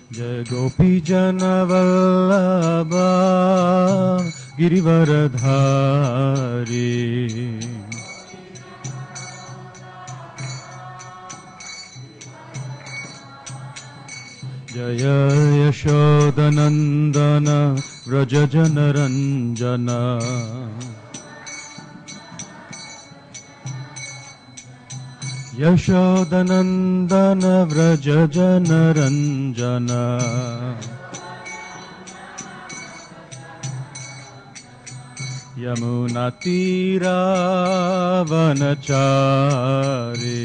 जय गोपी जन वल्लभा गिरिवरधारी जय यशोदनंदन व्रज जनरंजन यशोदनंदन व्रज जनरंजन यमुना तीरावनचारी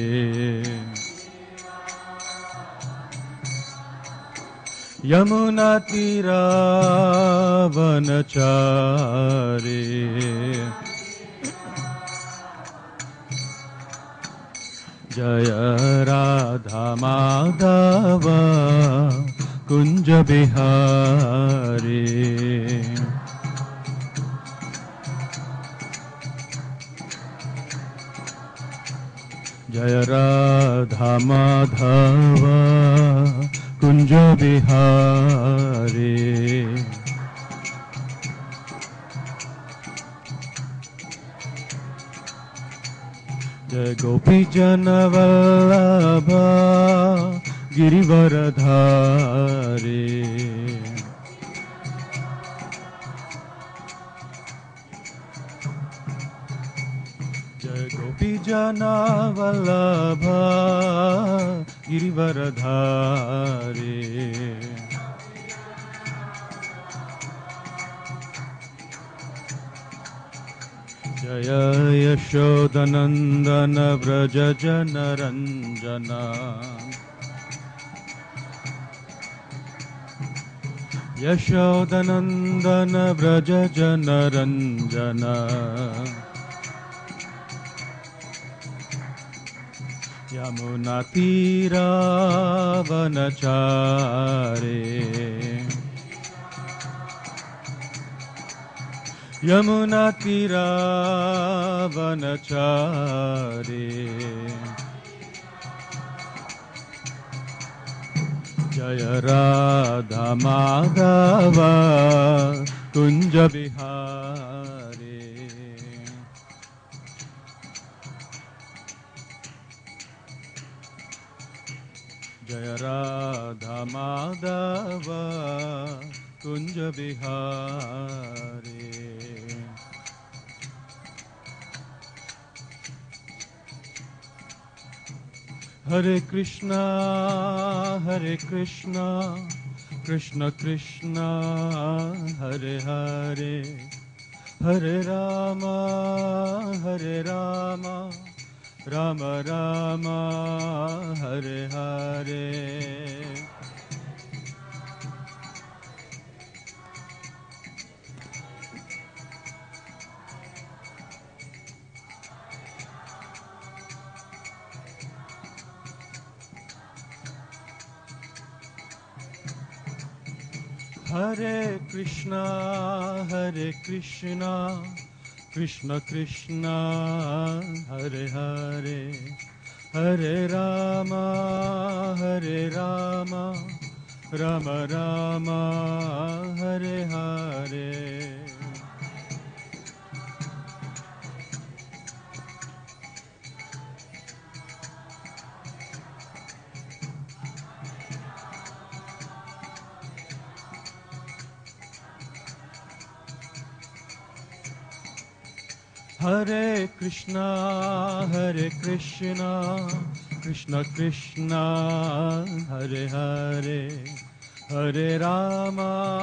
यमुना तीरावनचारी जय राधा माधव कुंज बिहारी जय राधा माधव कुंज बिहारी जय गोपी जन वल्लभा गिरिवरधारी जय गोपी जन वल्लभा गिरिवरधारी जय यशोदनंदन व्रज जनरंजन यशोदनंदन व्रज जनरंजन यमुना तीरावनचारी यमुना तीरावनचारी जय राधा माधव कुंज बिहारी जय राधा माधव कुंज बिहारी हरे कृष्णा कृष्ण कृष्णा हरे हरे हरे राम राम राम हरे हरे हरे कृष्णा कृष्ण कृष्णा हरे हरे हरे राम राम राम हरे हरे हरे कृष्णा कृष्ण कृष्णा हरे हरे हरे राम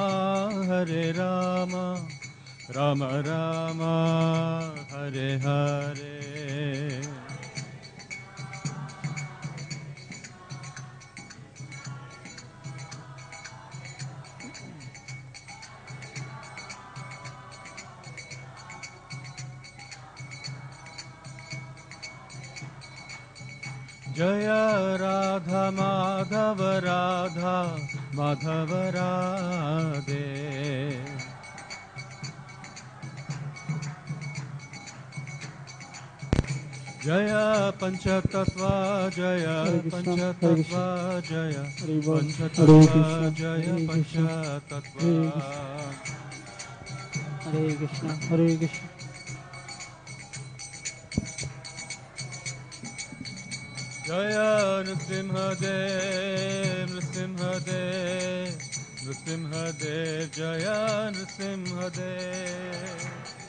राम राम हरे हरे जय Radha Madhav Radha Madhav Radhe Jaya Panchatattva Jaya Hare Krishna, Hare Krishna, Panchatattva Jaya Hare Bol, Hare Panchatattva Krishna, Jaya Hare Krishna, Panchatattva Hare Krishna, Hare Krishna, Hare Krishna. Jaya Nrsimhadev Nrsimhadev Nrsimhadev Jaya Nrsimhadev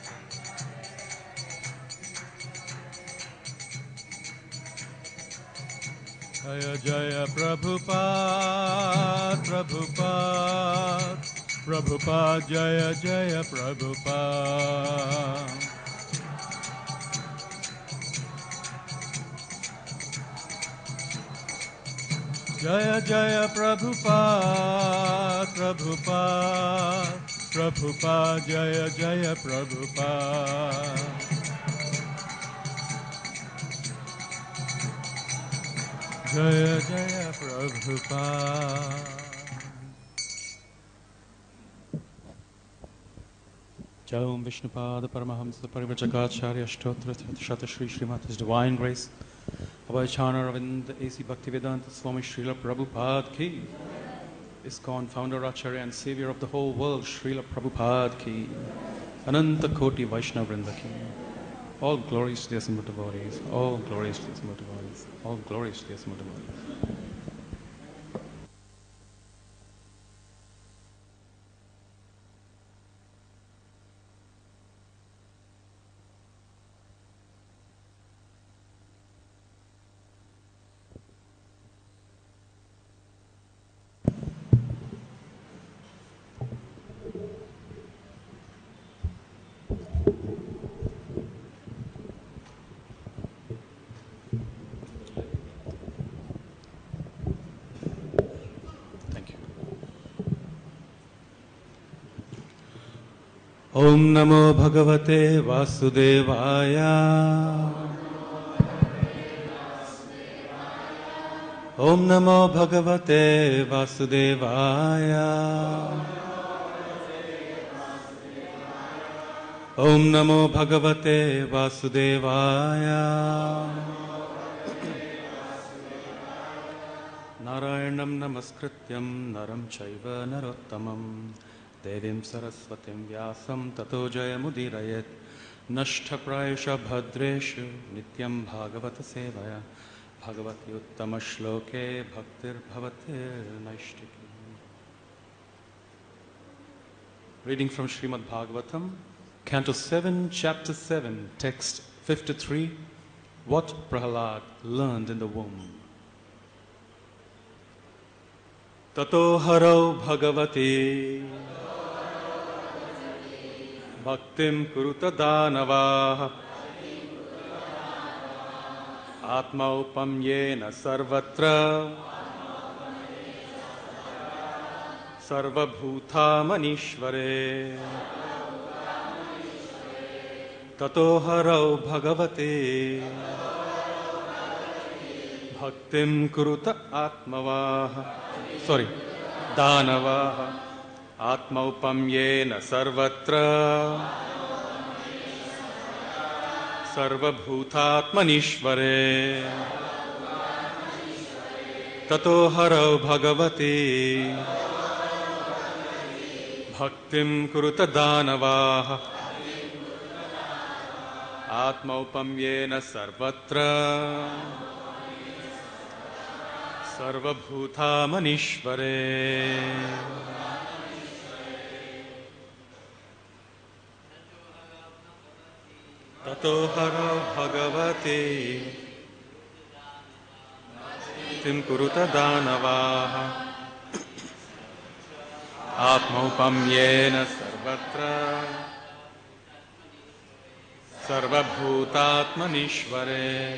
Jaya Jaya Prabhupada Prabhupada Prabhupada Jaya Jaya Prabhupada Jaya Jaya Prabhupada Prabhupada Prabhupada Jaya Jaya Prabhupada Jaya Jaya Prabhupada Jai Vishnupada Paramahamsa Parivrajagacharya Ashtotra Shata Shri Srimati His Divine Grace Abhayachana Ravind A.C. Bhaktivedanta Swami Srila Prabhupada Ki ISKCON Founder Acharya and Savior of the whole world Srila Prabhupada Ki Ananta Koti Vaishnava Vrinda Ki All glories to the assembled devotees, all glories to the assembled devotees, all glories to the assembled devotees. Om Namo Bhagavate Vasudevaya Om Namo Bhagavate Vasudevaya Om Namo Bhagavate Vasudevaya Narayanam Namaskrityam Naram Chaiva Narottamam Devim Saraswatim Vyasam Tato Jayamudirayet Nashtaprayasha Bhadreshu Nityam Bhagavata Sevaya Bhagavati Uttama Shloke Bhaktir Bhavatir Naishtiki. Reading from Srimad Bhagavatam, Canto 7, Chapter 7, Text 53, What Prahalad Learned in the Womb. Tato haro bhagavati bhaktim kuruta danavaha atma upamyena sarvatra sarvabhuta manishvare tato haro bhagavati bhaktim kuruta atmavaha Danavaha Atma upamyena sarvatra Sarvabhutatmanishvare Tato haro bhagavati Bhaktim kuruta danavaha Atma upamyena sarvatra Sarvabhuta Manishvare. Tato haro bhagavati Tim kuruta danavaha Atma upamyena sarvatra Sarvabhutatmanishvare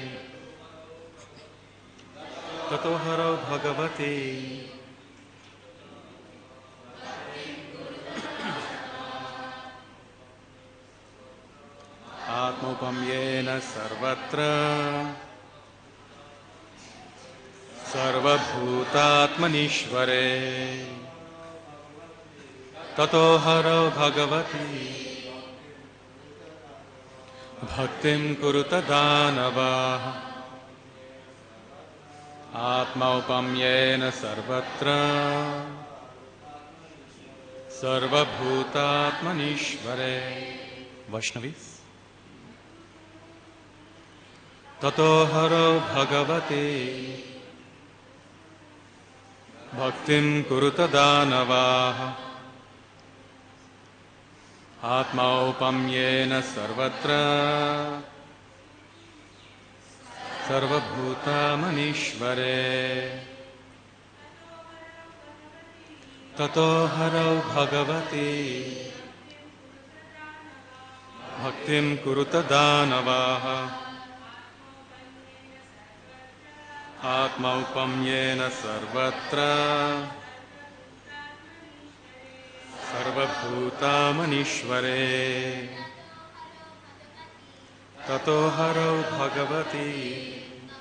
Tato haro bhagavati Atmopamyena sarvatra Sarvabhutatmanishvare Tato haro bhagavati Bhaktim kuruta danavaha Atmaupamyena sarvatra Sarvabhutatmanishvare. Vaishnavis. Tato haro bhagavate Bhaktim kuruta danavaha Atmaupamyena sarvatra Sarvabhutamanishvare. Tato haro bhagavati Bhaktim kuruta danavaha Atmaupamyena sarvatra Sarvabhutamanishvare. Tato haro bhagavati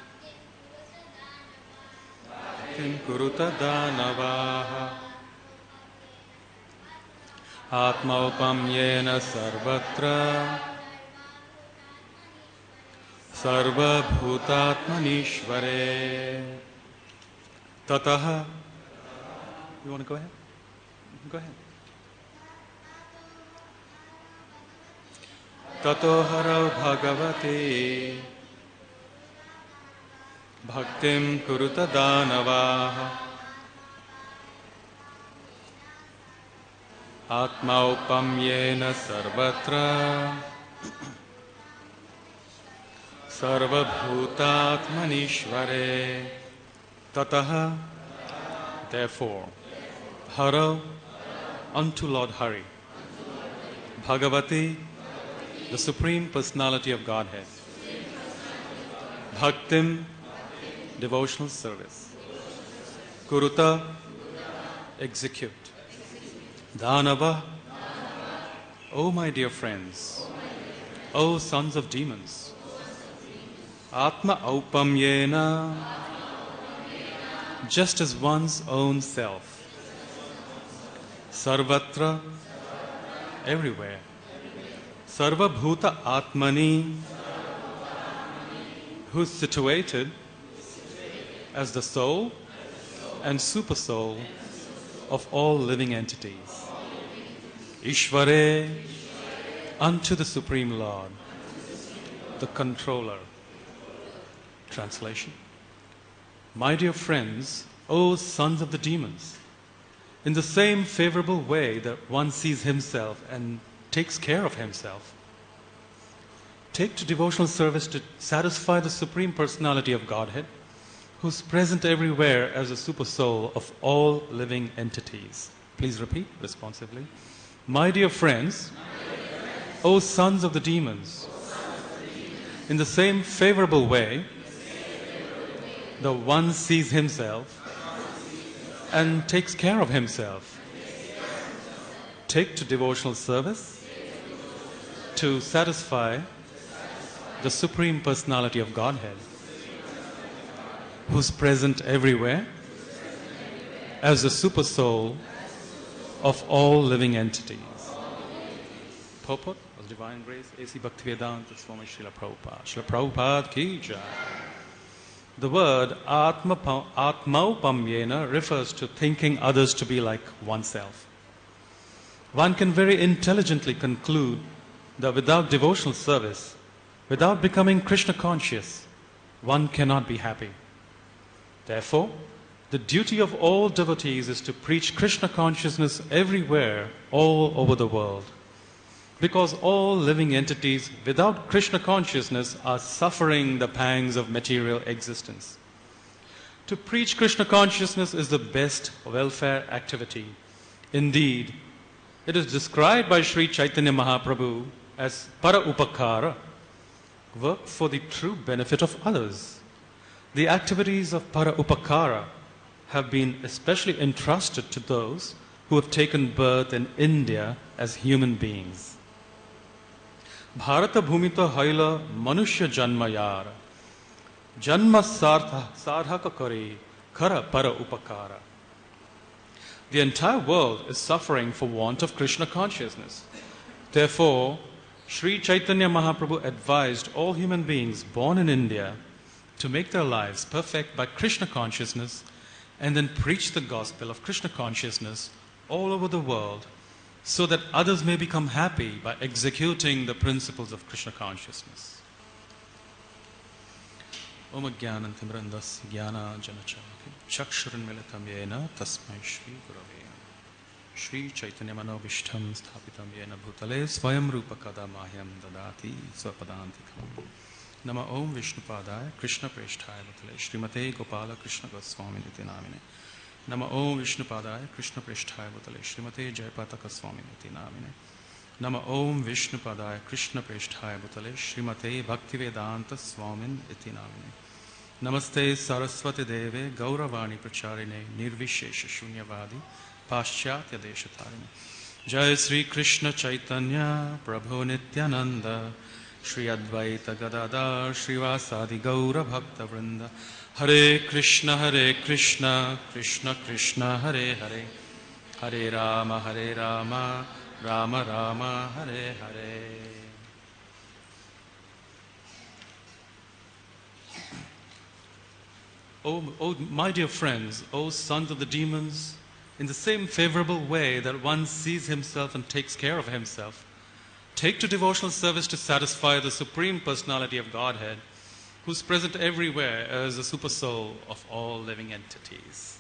Bhaktim kuruta danavaha Atmaupamyena sarvatra Sarvabhutatmanishvare. Tataha. You want to go ahead? Go ahead. Tato haro bhagavate Bhaktim kuruta danavaha Atmaupamyena sarvatra Sarvabhutatmanishvare. Tataha. Therefore. Haro. Unto Lord Hari. Bhagavati. The Supreme Personality of Godhead. Bhaktim. Devotional service. Kuruta. Execute. Dhanava. O my dear friends, O sons of demons, Atma Aupamyena, just as one's own self, Sarvatra, everywhere, Sarva Bhuta Atmani, who's situated as the soul and super soul of all living entities. Ishvare, unto the Supreme Lord, the controller. Translation. My dear friends, O sons of the demons, in the same favorable way that one sees himself and takes care of himself, take to devotional service to satisfy the Supreme Personality of Godhead, who's present everywhere as a super soul of all living entities. Please repeat responsively. My dear friends, O sons of the demons, in the same favorable way that one sees himself and takes care of himself, take to devotional service to satisfy the Supreme Personality of Godhead, who's present everywhere as the super soul of all living entities. Purport of Divine Grace, A.C. Bhaktivedanta Swami Srila Prabhupada. Srila Prabhupada ki jai. The word Atmaupamyena refers to thinking others to be like oneself. One can very intelligently conclude that without devotional service, without becoming Krishna conscious, one cannot be happy. Therefore, the duty of all devotees is to preach Krishna consciousness everywhere, all over the world. Because all living entities without Krishna consciousness are suffering the pangs of material existence. To preach Krishna consciousness is the best welfare activity. Indeed, it is described by Sri Chaitanya Mahaprabhu as para upakara, work for the true benefit of others. The activities of para upakara have been especially entrusted to those who have taken birth in India as human beings. Bharata bhumita haila manushya janmayar, janma sarthaka kare kara para upakara. The entire world is suffering for want of Krishna consciousness. Therefore, Sri Chaitanya Mahaprabhu advised all human beings born in India to make their lives perfect by Krishna consciousness and then preach the gospel of Krishna consciousness all over the world so that others may become happy by executing the principles of Krishna consciousness. Om Jnanam Timrandasya Jnana Janachalakam Chakshuranmilitam Yena Tasmai Shri Gurave Namah. Shri Chaitanya Manobishtam Sthapitam Yena Bhutale Swayam Rupa Kada Mahyam Dadati Swapadantikam. Nama Om Vishnupadaya Krishna Preshthaya Bhutale Srimate Gopala Krishna Goswami Niti Namine. Nama Om Vishnupadaya Krishna Preshthaya Bhutale Srimate Jayapataka Swami Niti Namine. Nama Om Vishnupadaya Krishna Preshthaya Bhutale Srimate Bhaktivedanta Swamin Iti Namine. Namaste Saraswati Deve Gauravani Pracharine Nirvishesha Shunyavadi Paschatya Deshatarine. Jai Sri Krishna Chaitanya Prabhu Nityananda Shri Advaita Gadadhar Srivasadi Gaura Bhakta Vrinda. Hare Krishna Krishna Krishna Hare Hare Hare Rama Rama Rama Hare Hare. Oh, my dear friends, O sons of the demons, in the same favorable way that one sees himself and takes care of himself, take to devotional service to satisfy the Supreme Personality of Godhead, who is present everywhere as the supersoul of all living entities.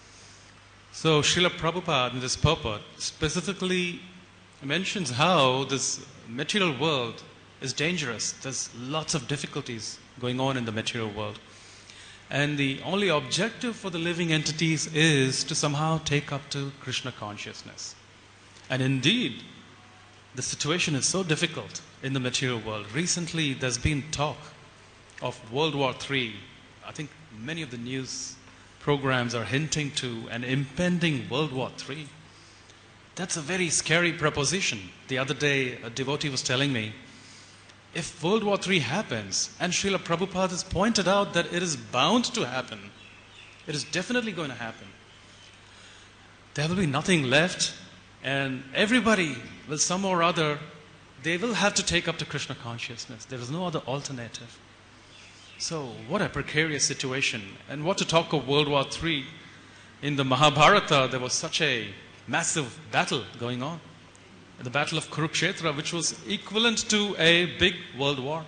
So Srila Prabhupada in this purport specifically mentions how this material world is dangerous. There's lots of difficulties going on in the material world. And the only objective for the living entities is to somehow take up to Krishna consciousness. And indeed, the situation is so difficult in the material world. Recently, there's been talk of World War III. I think many of the news programs are hinting to an impending World War III. That's a very scary proposition. The other day, a devotee was telling me, if World War III happens, and Srila Prabhupada has pointed out that it is bound to happen, it is definitely going to happen, there will be nothing left, and everybody will some or other, they will have to take up to Krishna consciousness. There is no other alternative. So, what a precarious situation. And what to talk of World War III? In the Mahabharata, there was such a massive battle going on. The Battle of Kurukshetra, which was equivalent to a big world war.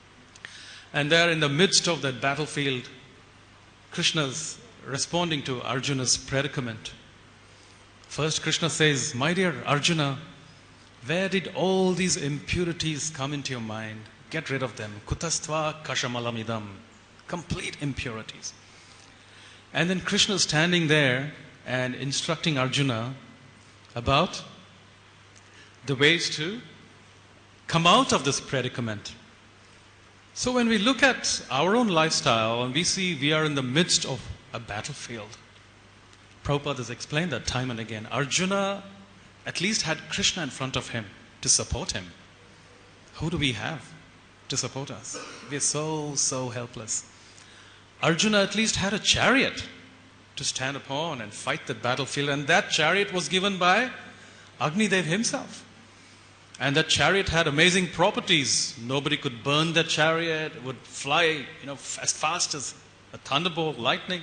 And there in the midst of that battlefield, Krishna's responding to Arjuna's predicament. First Krishna says, my dear Arjuna, where did all these impurities come into your mind? Get rid of them. Kutastva kashamalamidam. Complete impurities. And then Krishna is standing there and instructing Arjuna about the ways to come out of this predicament. So when we look at our own lifestyle and we see we are in the midst of a battlefield, Prabhupada has explained that time and again. Arjuna at least had Krishna in front of him to support him. Who do we have to support us? We are so helpless. Arjuna at least had a chariot to stand upon and fight the battlefield, and that chariot was given by Agnidev himself. And that chariot had amazing properties. Nobody could burn that chariot. It would fly, as fast as a thunderbolt, lightning.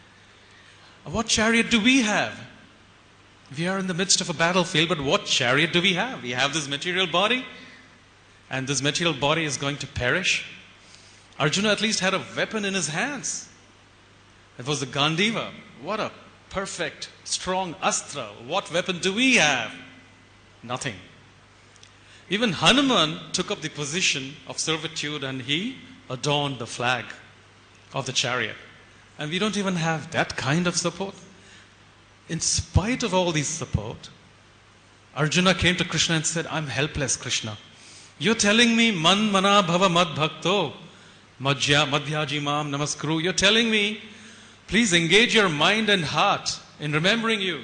What chariot do we have? We are in the midst of a battlefield, but what chariot do we have? We have this material body, and this material body is going to perish. Arjuna at least had a weapon in his hands. It was the Gandiva. What a perfect, strong astra. What weapon do we have? Nothing. Even Hanuman took up the position of servitude and he adorned the flag of the chariot. And we don't even have that kind of support. In spite of all this support, Arjuna came to Krishna and said, I'm helpless, Krishna. You're telling me, man mana bhava mad bhakto, madhyaji mam namaskuru. You're telling me, please engage your mind and heart in remembering you.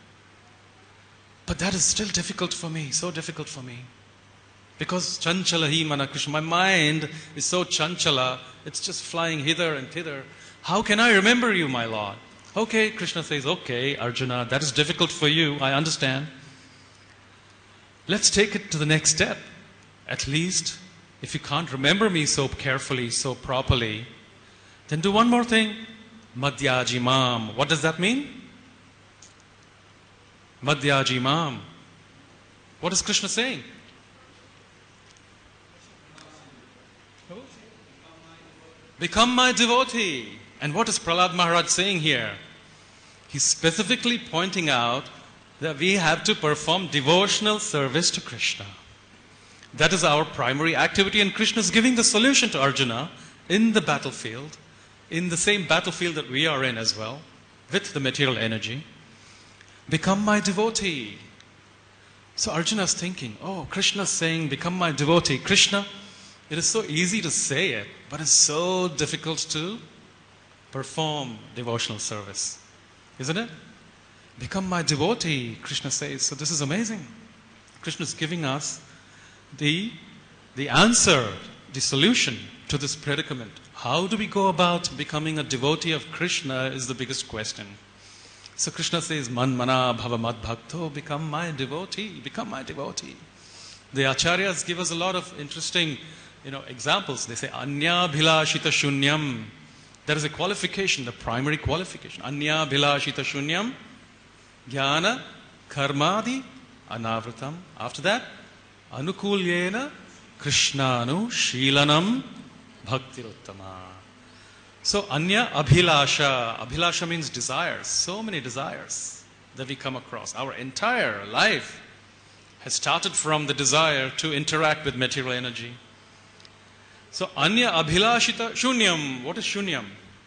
But that is still difficult for me, so difficult for me. Because chanchala hi mana Krishna, my mind is so chanchala, it's just flying hither and thither. How can I remember you, my Lord? Okay, Krishna says, okay, Arjuna, that is difficult for you, I understand. Let's take it to the next step. at least if you can't remember me so carefully, so properly, then do one more thing. Madhyajimam. What does that mean? Madhyajimam. What is Krishna saying? Become my devotee. And what is Prahlad Maharaj saying here? He's specifically pointing out that we have to perform devotional service to Krishna. That is our primary activity, and Krishna is giving the solution to Arjuna in the battlefield, in the same battlefield that we are in as well, with the material energy. Become my devotee. So Arjuna is thinking, oh, Krishna is saying, become my devotee. Krishna, it is so easy to say it, but it's so difficult to perform devotional service. Isn't it? Become my devotee, Krishna says. So this is amazing. Krishna is giving us the answer, the solution to this predicament. How do we go about becoming a devotee of Krishna is the biggest question. So Krishna says, Man mana bhava mad bhakto, become my devotee, become my devotee. The acharyas give us a lot of interesting, examples. They say, Anya bhilashita shunyam. There is a qualification, the primary qualification. Anya bhilashita shunyam, jnana karmadi anavritam. After that, anukulyena krishnanu shilanam bhaktiruttama. So anya abhilasha. Abhilasha means desires. So many desires that we come across. Our entire life has started from the desire to interact with material energy. So anya abhilashita shunyam. What is shunyam?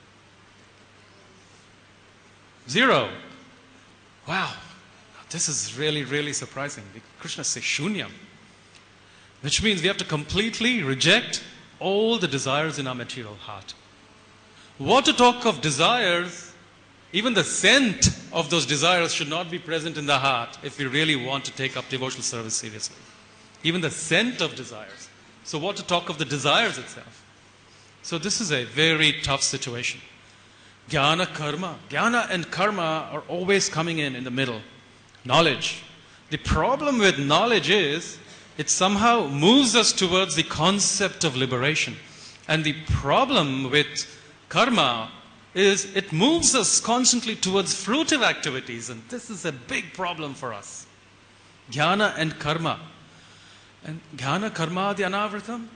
Zero. Wow. This is really, really surprising. Krishna says shunyam, which means we have to completely reject all the desires in our material heart. What to talk of desires, even the scent of those desires should not be present in the heart if we really want to take up devotional service seriously. Even the scent of desires. So what to talk of the desires itself? So this is a very tough situation. Jnana karma. Jnana and karma are always coming in the middle. Knowledge. The problem with knowledge is it somehow moves us towards the concept of liberation. And the problem with karma is it moves us constantly towards fruitive activities. And this is a big problem for us. Jnana and karma. And jnana karma adi anavritam.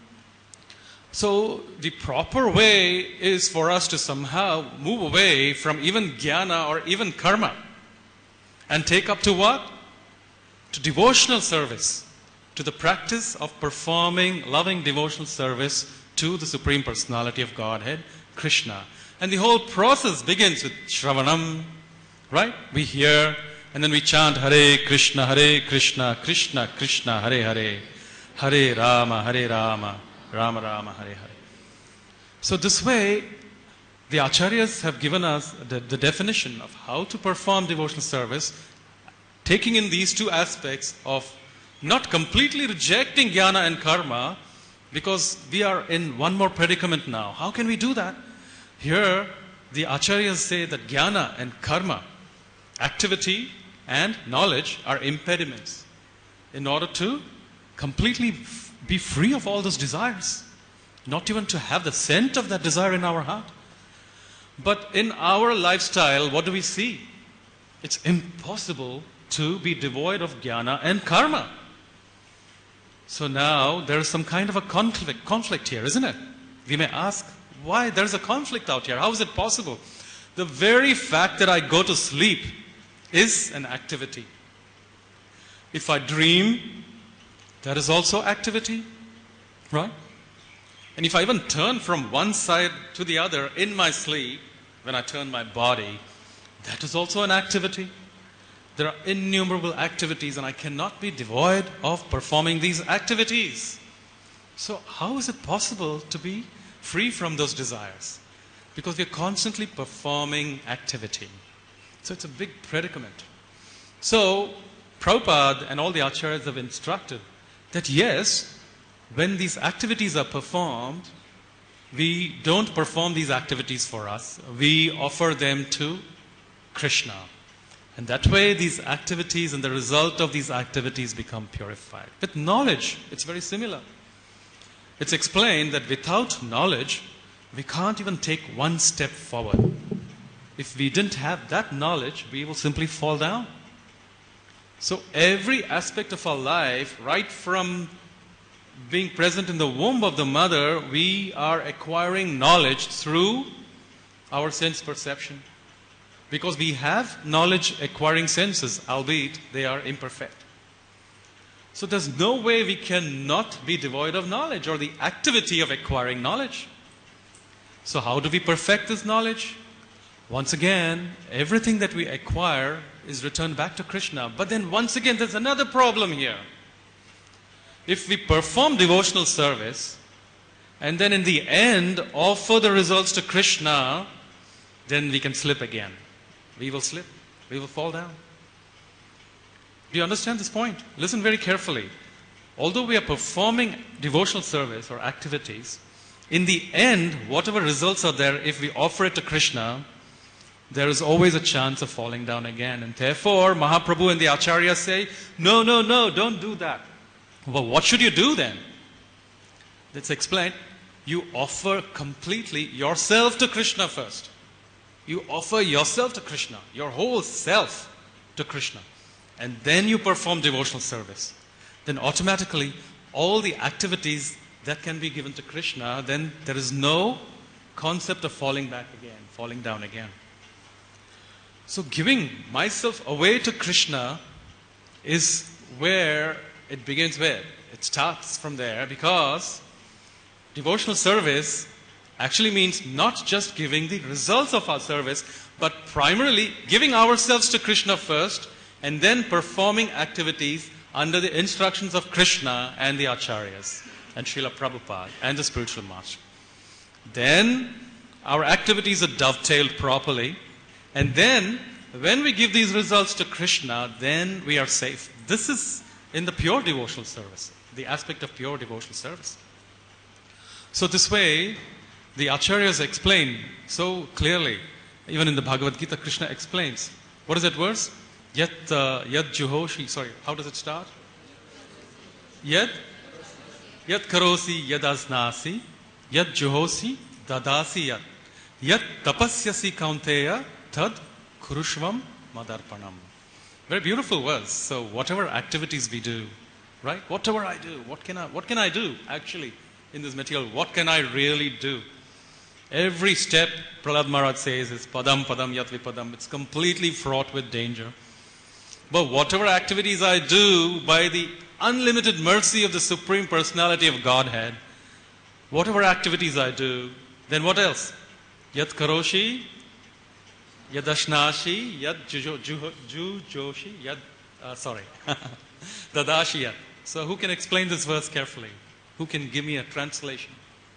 So the proper way is for us to somehow move away from even jnana or even karma and take up to what? To devotional service, to the practice of performing loving devotional service to the Supreme Personality of Godhead, Krishna. And the whole process begins with Shravanam, right? We hear and then we chant Hare Krishna, Krishna Krishna, Hare Hare, Hare Rama, Rama Rama, Hare Hare. So this way, the acharyas have given us the definition of how to perform devotional service, taking in these two aspects of not completely rejecting jnana and karma, because we are in one more predicament now. How can we do that? Here, the acharyas say that jnana and karma, activity and knowledge, are impediments in order to completely be free of all those desires. Not even to have the scent of that desire in our heart. But in our lifestyle, what do we see? It's impossible to be devoid of jnana and karma. So now there is some kind of a conflict here, isn't it? We may ask, why there's a conflict out here? How is it possible? The very fact that I go to sleep is an activity. If I dream, that is also activity, right? And if I even turn from one side to the other in my sleep, when I turn my body, that is also an activity. There are innumerable activities and I cannot be devoid of performing these activities. So how is it possible to be free from those desires? Because we are constantly performing activity. So it's a big predicament. So Prabhupada and all the acharyas have instructed that yes, when these activities are performed, we don't perform these activities for us. We offer them to Krishna. And that way these activities and the result of these activities become purified. With knowledge, it's very similar. It's explained that without knowledge, we can't even take one step forward. If we didn't have that knowledge, we will simply fall down. So every aspect of our life, right from being present in the womb of the mother, we are acquiring knowledge through our sense perception. Because we have knowledge acquiring senses, albeit they are imperfect. So there's no way we cannot be devoid of knowledge or the activity of acquiring knowledge. So how do we perfect this knowledge? Once again, everything that we acquire is returned back to Krishna. But then once again, there's another problem here. If we perform devotional service and then in the end offer the results to Krishna, then we can slip again. We will slip. We will fall down. Do you understand this point? Listen very carefully. Although we are performing devotional service or activities, in the end, whatever results are there, if we offer it to Krishna, there is always a chance of falling down again. And therefore, Mahaprabhu and the Acharyas say, no, don't do that. Well, what should you do then? Let's explain. You offer completely yourself to Krishna first. You offer yourself to Krishna, your whole self to Krishna. And then you perform devotional service. Then automatically, all the activities that can be given to Krishna, then there is no concept of falling back again, falling down again. So giving myself away to Krishna is where it begins with. It starts from there because devotional service actually means not just giving the results of our service, but primarily giving ourselves to Krishna first and then performing activities under the instructions of Krishna and the Acharyas and Srila Prabhupada and the spiritual master. Then our activities are dovetailed properly. And then, when we give these results to Krishna, then we are safe. This is in the pure devotional service, the aspect of pure devotional service. So this way, the Acharyas explain so clearly, even in the Bhagavad Gita, Krishna explains. What is that verse? Yat juhoshi, sorry, how does it start? Yat karosi yad asnasi, yat juhosi dadasi yat. Yat tapasyasi kaunteya tad kurushvam madarpanam. Very beautiful verse. So whatever activities we do, right? Whatever I do, what can I do actually in this material? What can I really do? Every step, Prahlad Maharaj says, is padam padam yat vipadam. It's completely fraught with danger. But whatever activities I do by the unlimited mercy of the Supreme Personality of Godhead, whatever activities I do, then what else? Yat karoshi, yad ashnashi, yad jujoshi, yad, dadashi yat. So who can explain this verse carefully? Who can give me a translation?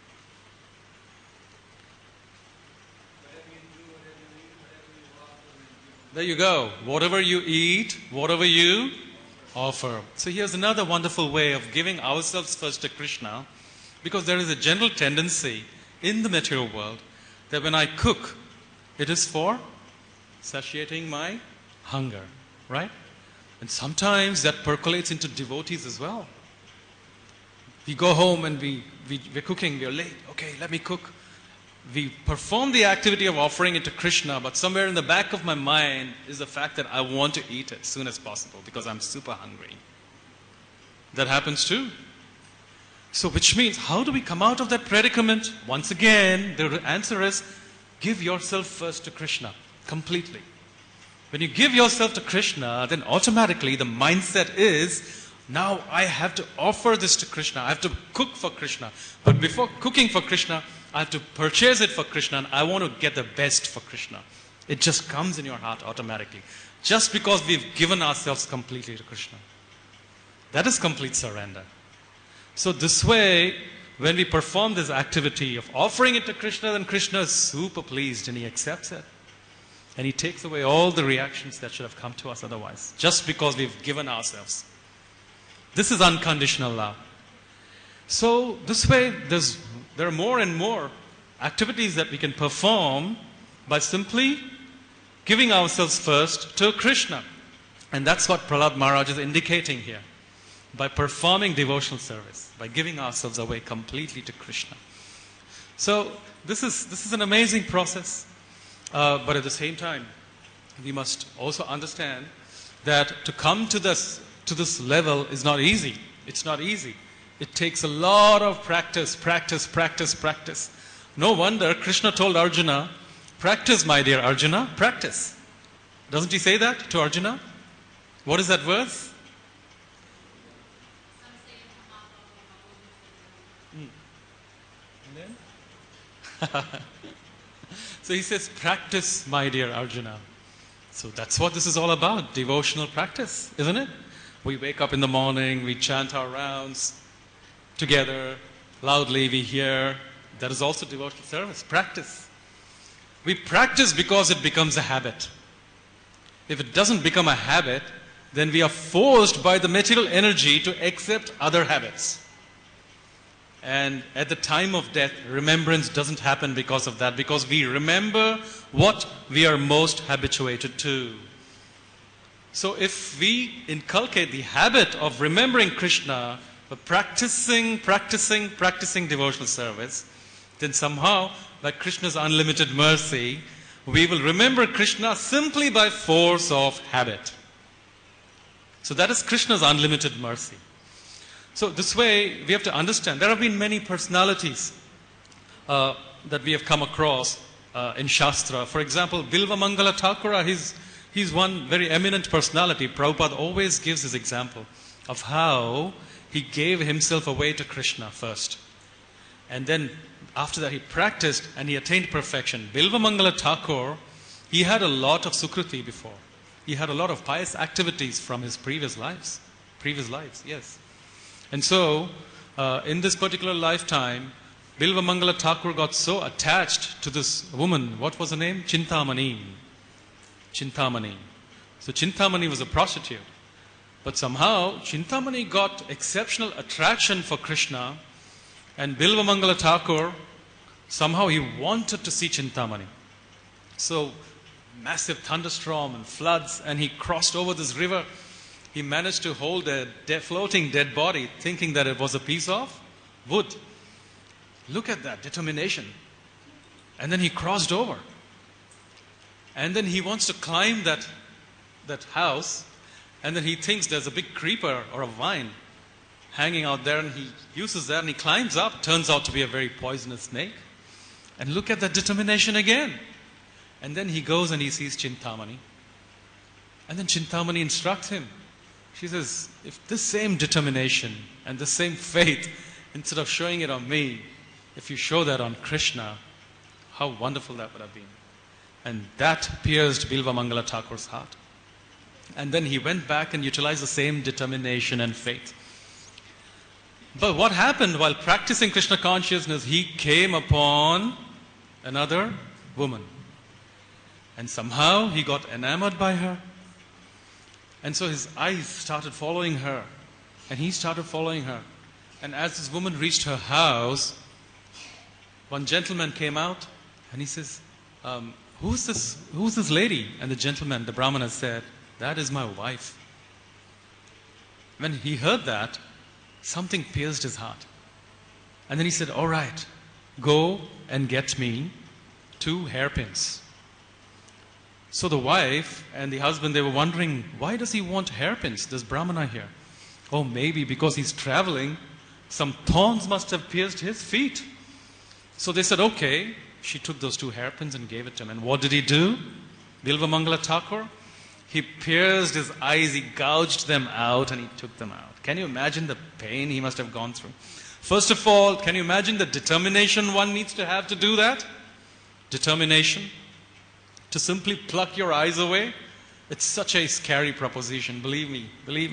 There you go. Whatever you eat, whatever you offer. So here's another wonderful way of giving ourselves first to Krishna, because there is a general tendency in the material world that when I cook, it is for satiating my hunger, right? And sometimes that percolates into devotees as well. We go home and we're cooking, we're late. Okay, let me cook. We perform the activity of offering it to Krishna, but somewhere in the back of my mind is the fact that I want to eat it as soon as possible because I'm super hungry. That happens too. So which means, how do we come out of that predicament? Once again, the answer is, give yourself first to Krishna, completely. When you give yourself to Krishna, then automatically the mindset is, now I have to offer this to Krishna. I have to cook for Krishna. But before cooking for Krishna, I have to purchase it for Krishna, and I want to get the best for Krishna. It just comes in your heart automatically. Just because we've given ourselves completely to Krishna. That is complete surrender. So this way, when we perform this activity of offering it to Krishna, then Krishna is super pleased and he accepts it. And he takes away all the reactions that should have come to us otherwise. Just because we've given ourselves. This is unconditional love. So this way, there are more and more activities that we can perform by simply giving ourselves first to Krishna. And that's what Prahlad Maharaj is indicating here. By performing devotional service, by giving ourselves away completely to Krishna. So this is an amazing process. But at the same time, we must also understand that to come to this level is not easy. It's not easy. It takes a lot of practice. No wonder Krishna told Arjuna, practice, my dear Arjuna, practice. Doesn't he say that to Arjuna? What is that verse? So he says, practice, my dear Arjuna. So that's what this is all about, devotional practice, isn't it? We wake up in the morning, we chant our rounds together, loudly we hear. That is also devotional service, practice. We practice because it becomes a habit. If it doesn't become a habit, then we are forced by the material energy to accept other habits. And at the time of death, remembrance doesn't happen because of that, because we remember what we are most habituated to. So if we inculcate the habit of remembering Krishna, of practicing devotional service, then somehow, by Krishna's unlimited mercy, we will remember Krishna simply by force of habit. So that is Krishna's unlimited mercy. So this way, we have to understand, there have been many personalities that we have come across in Shastra. For example, Bilva Mangala Thakura, he's one very eminent personality. Prabhupada always gives his example of how he gave himself away to Krishna first. And then after that he practiced and he attained perfection. Bilva Mangala Thakur, he had a lot of sukruti before. He had a lot of pious activities from his previous lives, yes. And so, in this particular lifetime, Bilva Mangala Thakur got so attached to this woman. What was her name? Chintamani. So Chintamani was a prostitute. But somehow, Chintamani got exceptional attraction for Krishna. And Bilva Mangala Thakur, somehow he wanted to see Chintamani. So, massive thunderstorm and floods, and he crossed over this river. He managed to hold a floating dead body, thinking that it was a piece of wood. Look at that determination. And then he crossed over. And then he wants to climb that house. And then he thinks there's a big creeper or a vine hanging out there. And he uses that and he climbs up. Turns out to be a very poisonous snake. And look at that determination again. And then he goes and he sees Chintamani. And then Chintamani instructs him. She says, if this same determination and the same faith, instead of showing it on me, if you show that on Krishna, how wonderful that would have been. And that pierced Bilva Mangala Thakur's heart. And then he went back and utilized the same determination and faith. But what happened while practicing Krishna consciousness? He came upon another woman. And somehow he got enamored by her. And so his eyes started following her. And he started following her. And as this woman reached her house, one gentleman came out and he says, who's this lady? And the gentleman, the Brahmana, said, that is my wife. When he heard that, something pierced his heart. And then he said, all right, go and get me 2 hairpins. So the wife and the husband, they were wondering, why does he want hairpins, this Brahmana here? Oh, maybe because he's traveling, some thorns must have pierced his feet. So they said, okay. She took those 2 hairpins and gave it to him. And what did he do? Bilva Mangala Thakur? He pierced his eyes, he gouged them out, and he took them out. Can you imagine the pain he must have gone through? First of all, can you imagine the determination one needs to have to do that? Determination. To simply pluck your eyes away, it's such a scary proposition, believe me.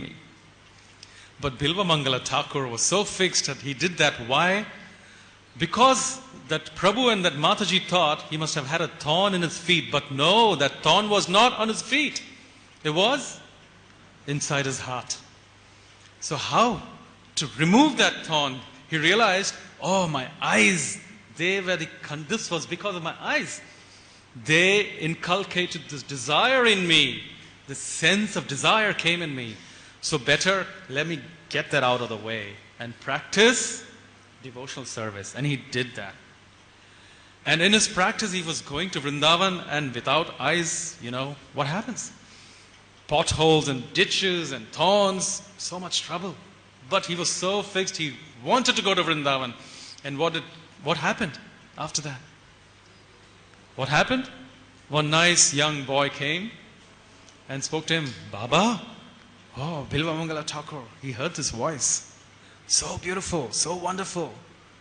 But Bilva Mangala Thakur was so fixed that he did that. Why? Because that Prabhu and that Mataji thought he must have had a thorn in his feet. But no, that thorn was not on his feet. It was inside his heart. So how to remove that thorn? He realized, oh, my eyes, this was because of my eyes. They inculcated this desire in me. This sense of desire came in me. So better let me get that out of the way and practice devotional service. And he did that. And in his practice, he was going to Vrindavan, and without eyes, what happens? Potholes and ditches and thorns, so much trouble. But he was so fixed, he wanted to go to Vrindavan. And what happened after that? What happened? One nice young boy came and spoke to him. Baba, oh, Bilva Mangala Thakur. He heard this voice. So beautiful, so wonderful,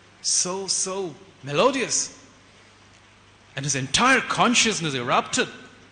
so melodious. And his entire consciousness erupted.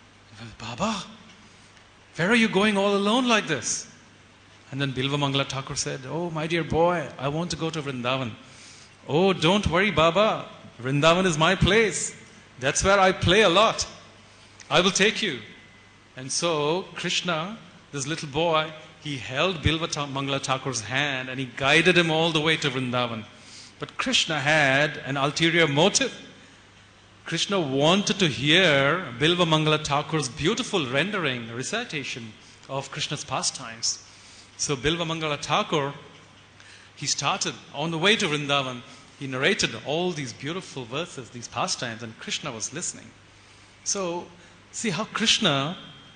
Baba, where are you going all alone like this? And then Bilva Mangala Thakur said, oh, my dear boy, I want to go to Vrindavan. Oh, don't worry, Baba. Vrindavan is my place. That's where I play a lot. I will take you. And so Krishna, this little boy, he held Bilva Mangala Thakur's hand and he guided him all the way to Vrindavan. But Krishna had an ulterior motive. Krishna wanted to hear Bilva Mangala Thakur's beautiful rendering, recitation of Krishna's pastimes. So Bilva Mangala Thakur, he started on the way to Vrindavan. He narrated all these beautiful verses, these pastimes, and Krishna was listening. So, see how Krishna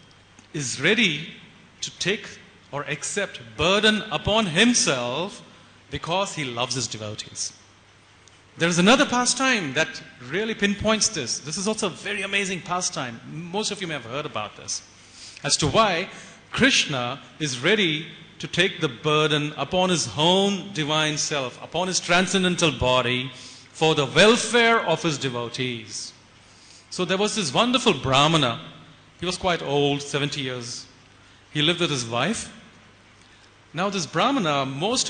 is ready to take or accept burden upon himself because he loves his devotees. There is another pastime that really pinpoints this. This is also a very amazing pastime. Most of you may have heard about this. As to why Krishna is ready to take the burden upon his own divine self, upon his transcendental body, for the welfare of his devotees. So there was this wonderful Brahmana. He was quite old, 70 years. He lived with his wife. Now this Brahmana,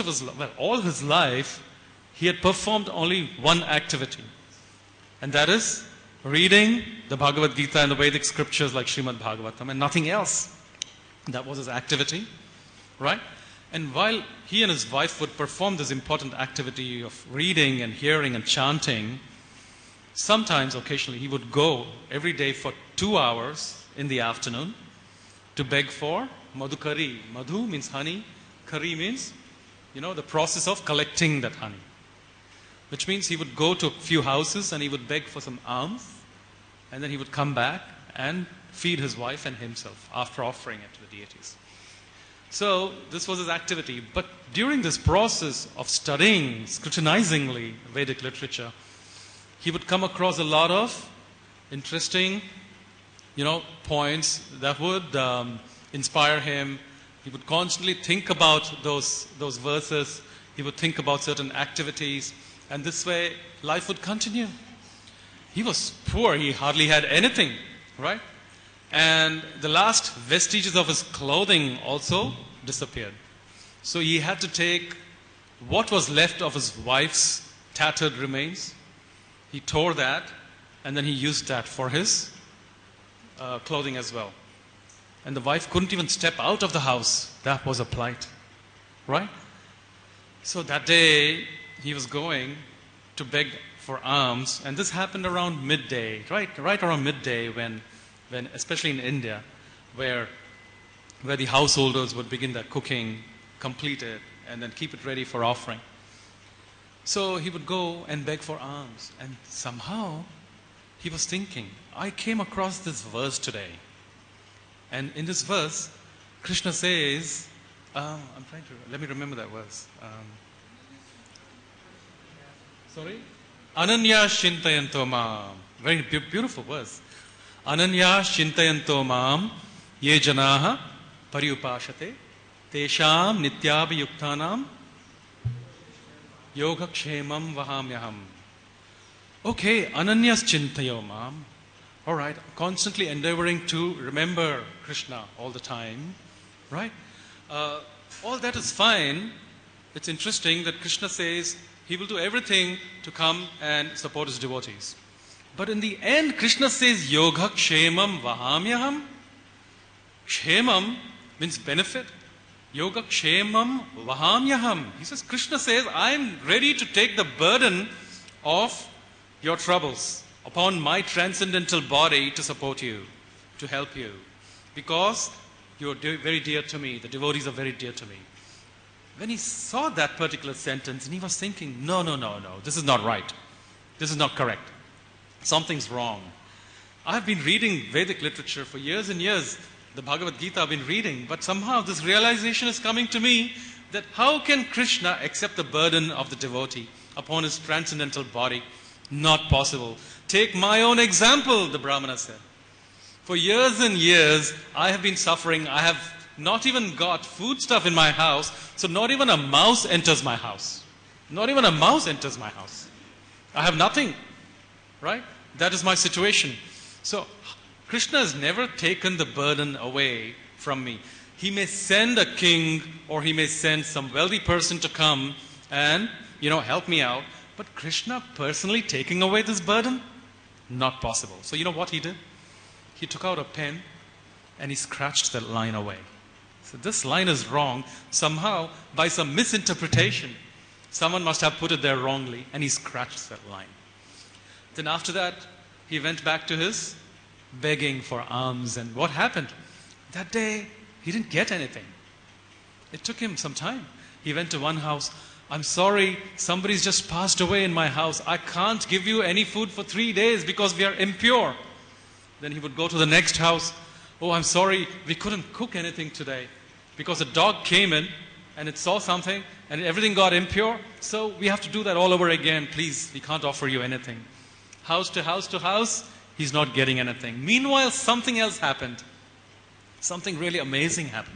all his life, he had performed only one activity. And that is reading the Bhagavad Gita and the Vedic scriptures like Srimad Bhagavatam and nothing else. That was his activity. Right? And while he and his wife would perform this important activity of reading and hearing and chanting, sometimes, occasionally, he would go every day for 2 hours in the afternoon to beg for madhukari. Madhu means honey. Kari means, the process of collecting that honey. Which means he would go to a few houses and he would beg for some alms. And then he would come back and feed his wife and himself after offering it to the deities. So this was his activity. But during this process of studying scrutinizingly Vedic literature, he would come across a lot of interesting, points that would inspire him. He would constantly think about those verses. He would think about certain activities. And this way, life would continue. He was poor. He hardly had anything, right? And the last vestiges of his clothing also disappeared. So he had to take what was left of his wife's tattered remains. He tore that, and then he used that for his clothing as well. And the wife couldn't even step out of the house. That was a plight, right? So that day, he was going to beg for alms, and this happened around midday, right around midday when especially in India, where the householders would begin their cooking, complete it, and then keep it ready for offering. So he would go and beg for alms, and somehow he was thinking, I came across this verse today. And in this verse, Krishna says, let me remember that verse. Sorry? Ananya Shintayanto Mam. Very beautiful verse. Ananya Shintayanto Mam Ye Janaha Pariupashate Tesham Nityabhiyuktanam Yoga Kshemam Vahamyaham. Okay, Ananyas Chintayo Mam. Alright, constantly endeavoring to remember Krishna all the time. Right? All that is fine. It's interesting that Krishna says he will do everything to come and support his devotees. But in the end, Krishna says, Yoga Kshemam Vahamyaham. Kshemam means benefit. Yoga Kshemam Vahamyaham. He says, Krishna says, I am ready to take the burden of your troubles. upon my transcendental body to support you, to help you. Because you're very dear to me. The devotees are very dear to me. When he saw that particular sentence, and he was thinking, no, this is not right. This is not correct. Something's wrong. I've been reading Vedic literature for years and years. The Bhagavad Gita I've been reading. But somehow this realization is coming to me that how can Krishna accept the burden of the devotee upon his transcendental body? Not possible. Take my own example, the Brahmana said. For years and years, I have been suffering. I have not even got food stuff in my house. So not even a mouse enters my house. Not even a mouse enters my house. I have nothing. Right? That is my situation. So Krishna has never taken the burden away from me. He may send a king or he may send some wealthy person to come and, help me out. But Krishna personally taking away this burden? Not possible. So you know what he did? He took out a pen and he scratched that line away. So this line is wrong. Somehow, by some misinterpretation, someone must have put it there wrongly and he scratched that line. Then after that, he went back to his begging for alms. And what happened? That day, he didn't get anything. It took him some time. He went to one house. I'm sorry, somebody's just passed away in my house. I can't give you any food for 3 days because we are impure. Then he would go to the next house. Oh, I'm sorry, we couldn't cook anything today because a dog came in and it saw something and everything got impure. So we have to do that all over again. Please, we can't offer you anything. House to house to house, he's not getting anything. Meanwhile, something else happened. Something really amazing happened.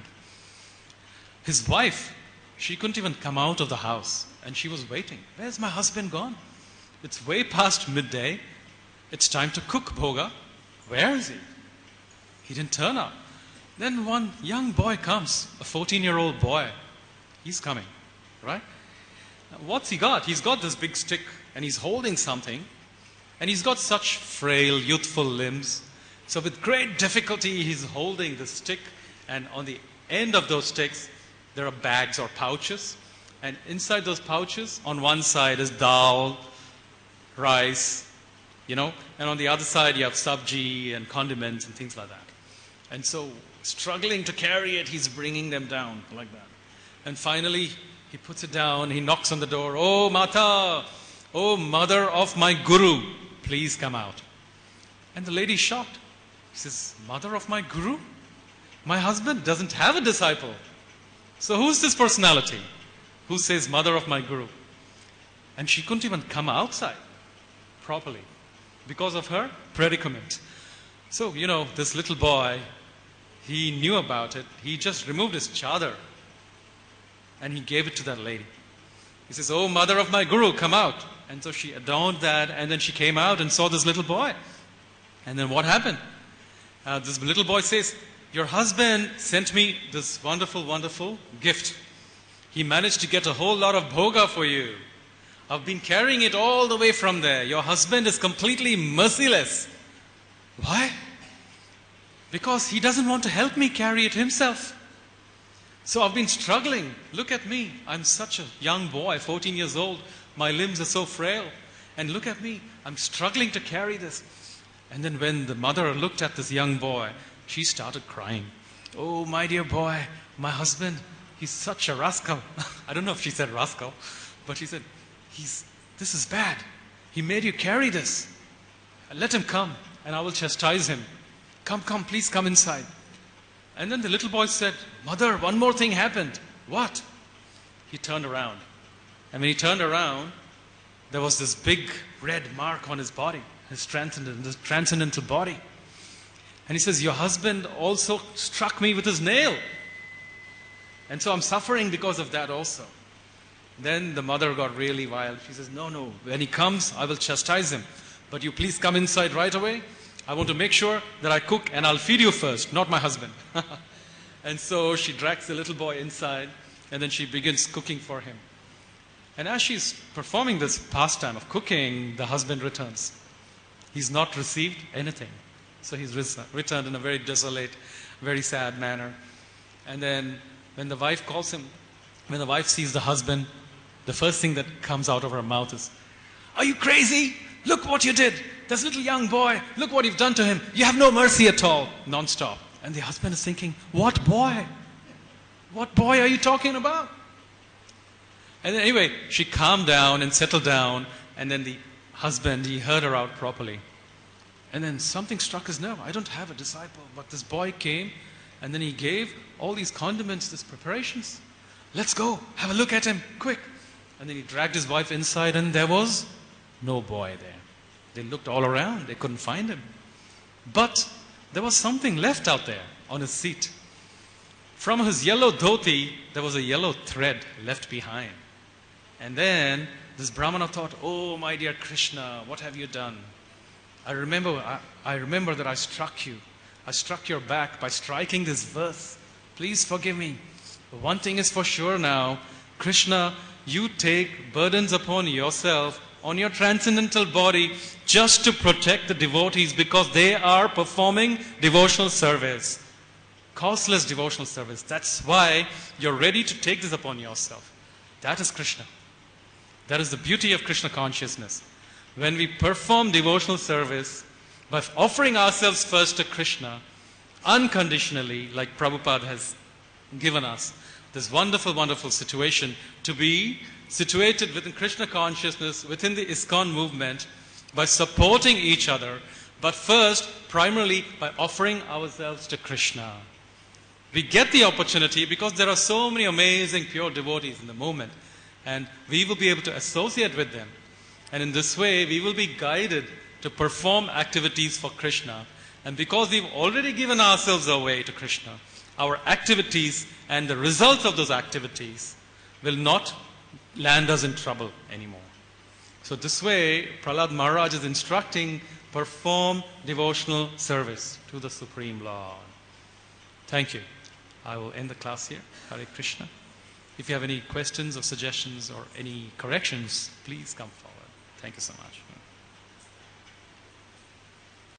His wife, she couldn't even come out of the house and she was waiting. Where's my husband gone? It's way past midday. It's time to cook bhoga. Where is he? He didn't turn up. Then one young boy comes, a 14-year-old boy. He's coming, right? Now, what's he got? He's got this big stick and he's holding something. And he's got such frail, youthful limbs. So with great difficulty, he's holding the stick. And on the end of those sticks, there are bags or pouches. And inside those pouches, on one side is dal, rice, and on the other side you have sabji and condiments and things like that. And so, struggling to carry it, he's bringing them down like that. And finally, he puts it down, he knocks on the door. Oh, Mata, oh, mother of my guru, please come out. And the lady's shocked. She says, mother of my guru? My husband doesn't have a disciple. So who's this personality who says mother of my guru? And she couldn't even come outside properly because of her predicament. So, this little boy, he knew about it. He just removed his chadar and he gave it to that lady. He says, oh, mother of my guru, come out. And so she adorned that and then she came out and saw this little boy. And then what happened? This little boy says, your husband sent me this wonderful, wonderful gift. He managed to get a whole lot of bhoga for you. I've been carrying it all the way from there. Your husband is completely merciless. Why? Because he doesn't want to help me carry it himself. So I've been struggling. Look at me. I'm such a young boy, 14 years old. My limbs are so frail. And look at me. I'm struggling to carry this. And then when the mother looked at this young boy, she started crying. Oh, my dear boy, my husband, he's such a rascal. I don't know if she said rascal, but she said, this is bad. He made you carry this. Let him come and I will chastise him. Come, please come inside. And then the little boy said, mother, one more thing happened. What? He turned around. And when he turned around, there was this big red mark on his body, his transcendental body. And he says, your husband also struck me with his nail. And so I'm suffering because of that also. Then the mother got really wild. She says, no, when he comes, I will chastise him. But you please come inside right away. I want to make sure that I cook and I'll feed you first, not my husband. And so she drags the little boy inside and then she begins cooking for him. And as she's performing this pastime of cooking, the husband returns. He's not received anything. So he's returned in a very desolate, very sad manner. And then when the wife calls him, when the wife sees the husband, the first thing that comes out of her mouth is, are you crazy? Look what you did. this little young boy, look what you've done to him. You have no mercy at all. Non-stop. And the husband is thinking, what boy? What boy are you talking about? And then anyway, she calmed down and settled down. And then the husband, he heard her out properly. And then something struck his nerve. I don't have a disciple. But this boy came, and then he gave all these condiments, these preparations. Let's go, have a look at him, quick. And then he dragged his wife inside, and there was no boy there. They looked all around, they couldn't find him. But there was something left out there on his seat. From his yellow dhoti, there was a yellow thread left behind. And then this Brahmana thought, oh my dear Krishna, what have you done? I remember that I struck you. I struck your back by striking this verse. Please forgive me. But one thing is for sure now, Krishna, you take burdens upon yourself, on your transcendental body, just to protect the devotees because they are performing devotional service. Costless devotional service. That's why you're ready to take this upon yourself. That is Krishna. That is the beauty of Krishna consciousness. When we perform devotional service, by offering ourselves first to Krishna, unconditionally, like Prabhupada has given us, this wonderful, wonderful situation to be situated within Krishna consciousness, within the ISKCON movement, by supporting each other, but first, primarily, by offering ourselves to Krishna. We get the opportunity because there are so many amazing pure devotees in the movement, and we will be able to associate with them. And in this way, we will be guided to perform activities for Krishna. And because we've already given ourselves away to Krishna, our activities and the results of those activities will not land us in trouble anymore. So this way, Prahlad Maharaj is instructing, perform devotional service to the Supreme Lord. Thank you. I will end the class here. Hare Krishna. If you have any questions or suggestions or any corrections, please come forward. Thank you so much.